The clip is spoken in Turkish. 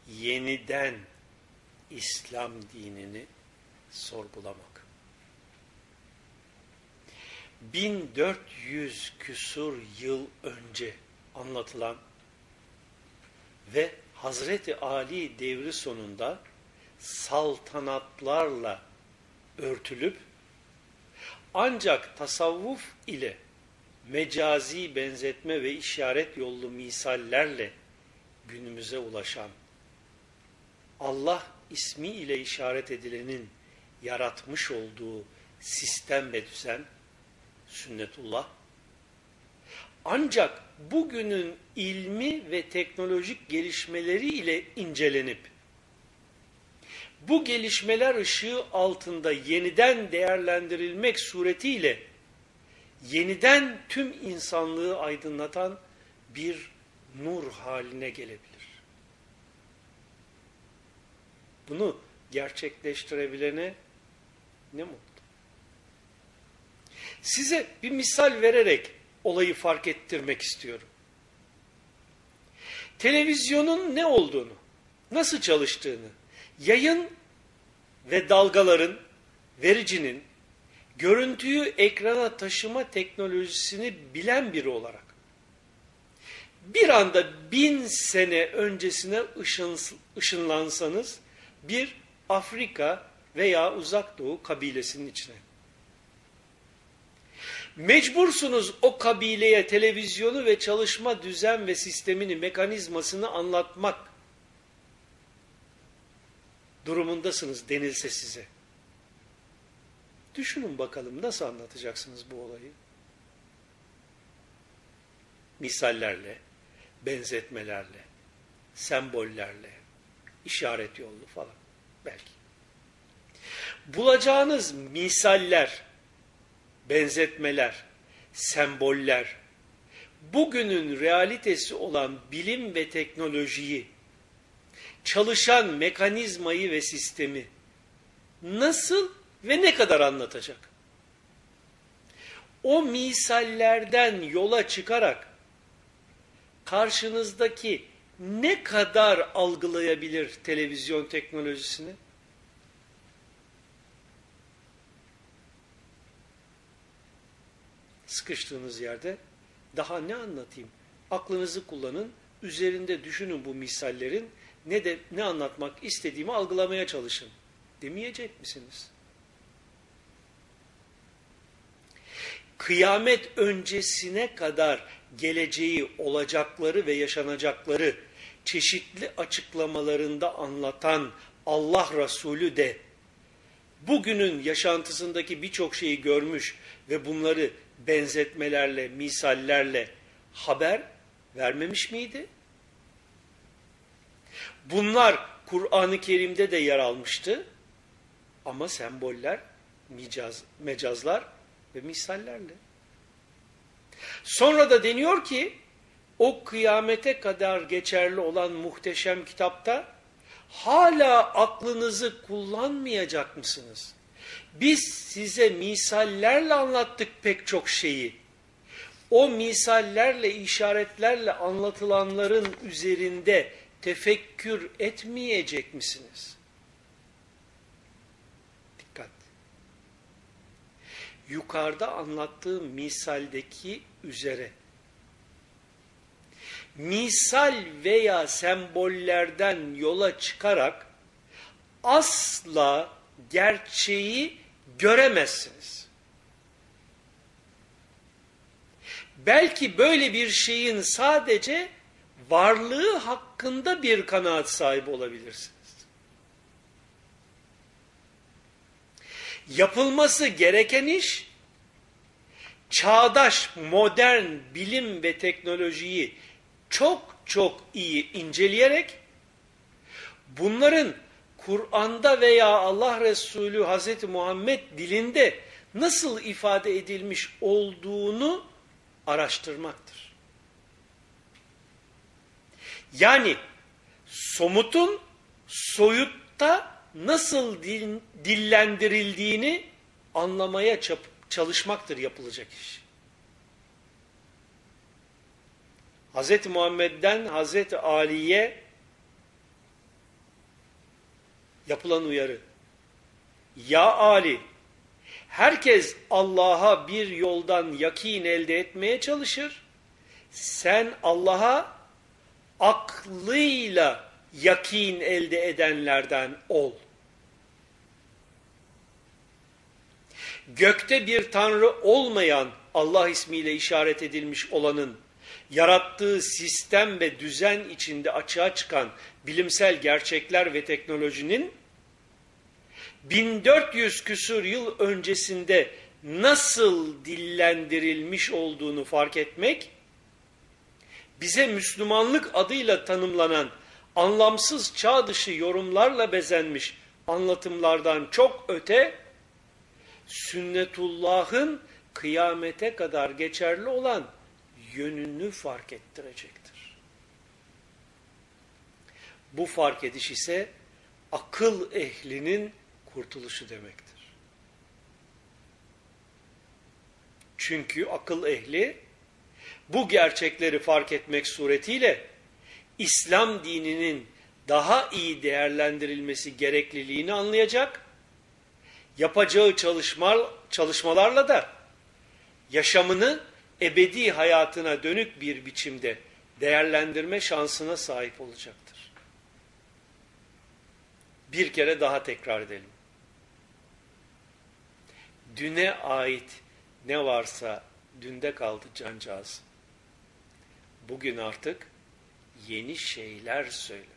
yeniden İslam dinini sorgulamak. 1400 küsur yıl önce anlatılan ve Hazreti Ali devri sonunda saltanatlarla örtülüp ancak tasavvuf ile mecazi benzetme ve işaret yollu misallerle günümüze ulaşan, Allah ismi ile işaret edilenin yaratmış olduğu sistem ve düzen, sünnetullah, ancak bugünün ilmi ve teknolojik gelişmeleri ile incelenip, bu gelişmeler ışığı altında yeniden değerlendirilmek suretiyle yeniden tüm insanlığı aydınlatan bir nur haline gelebilir. Bunu gerçekleştirebilene ne mutlu. Size bir misal vererek olayı fark ettirmek istiyorum. Televizyonun ne olduğunu, nasıl çalıştığını, yayın ve dalgaların, vericinin, görüntüyü ekrana taşıma teknolojisini bilen biri olarak, bir anda 1000 sene öncesine ışınlansanız, bir Afrika veya Uzak Doğu kabilesinin içine. Mecbursunuz o kabileye televizyonu ve çalışma düzen ve sistemini, mekanizmasını anlatmak durumundasınız denilse size. Düşünün bakalım nasıl anlatacaksınız bu olayı? Misallerle, benzetmelerle, sembollerle, işaret yollu falan belki. Bulacağınız misaller, benzetmeler, semboller, bugünün realitesi olan bilim ve teknolojiyi, çalışan mekanizmayı ve sistemi nasıl ve ne kadar anlatacak? O misallerden yola çıkarak karşınızdaki ne kadar algılayabilir televizyon teknolojisini? Sıkıştığınız yerde daha ne anlatayım? Aklınızı kullanın, üzerinde düşünün bu misallerin, ne anlatmak istediğimi algılamaya çalışın. Demeyecek misiniz? Kıyamet öncesine kadar geleceği, olacakları ve yaşanacakları çeşitli açıklamalarında anlatan Allah Resulü de bugünün yaşantısındaki birçok şeyi görmüş ve bunları benzetmelerle, misallerle haber vermemiş miydi? Bunlar Kur'an-ı Kerim'de de yer almıştı ama semboller, mecazlar ve misallerle. Sonra da deniyor ki o kıyamete kadar geçerli olan muhteşem kitapta hala aklınızı kullanmayacak mısınız? Biz size misallerle anlattık pek çok şeyi. O misallerle, işaretlerle anlatılanların üzerinde tefekkür etmeyecek misiniz? Dikkat. Yukarıda anlattığım misaldeki üzere misal veya sembollerden yola çıkarak asla gerçeği göremezsiniz. Belki böyle bir şeyin sadece varlığı hakkında bir kanaat sahibi olabilirsiniz. Yapılması gereken iş, çağdaş, modern bilim ve teknolojiyi çok çok iyi inceleyerek, bunların Kur'an'da veya Allah Resulü Hazreti Muhammed dilinde nasıl ifade edilmiş olduğunu araştırmaktır. Yani somutun soyutta nasıl dillendirildiğini anlamaya çalışmaktır yapılacak iş. Hazreti Muhammed'den Hazreti Ali'ye Yapılan uyarı. Ya Ali, herkes Allah'a bir yoldan yakin elde etmeye çalışır. Sen Allah'a aklıyla yakin elde edenlerden ol. Gökte bir tanrı olmayan, Allah ismiyle işaret edilmiş olanın yarattığı sistem ve düzen içinde açığa çıkan bilimsel gerçekler ve teknolojinin 1400 küsur yıl öncesinde nasıl dillendirilmiş olduğunu fark etmek, bize Müslümanlık adıyla tanımlanan anlamsız çağ dışı yorumlarla bezenmiş anlatımlardan çok öte, sünnetullah'ın kıyamete kadar geçerli olan yönünü fark ettirecektir. Bu fark ediş ise akıl ehlinin kurtuluşu demektir. Çünkü akıl ehli bu gerçekleri fark etmek suretiyle İslam dininin daha iyi değerlendirilmesi gerekliliğini anlayacak, yapacağı çalışmalarla da yaşamını ebedi hayatına dönük bir biçimde değerlendirme şansına sahip olacaktır. Bir kere daha tekrar edelim. Düne ait ne varsa dünde kaldı cancağız. Bugün artık yeni şeyler söyle.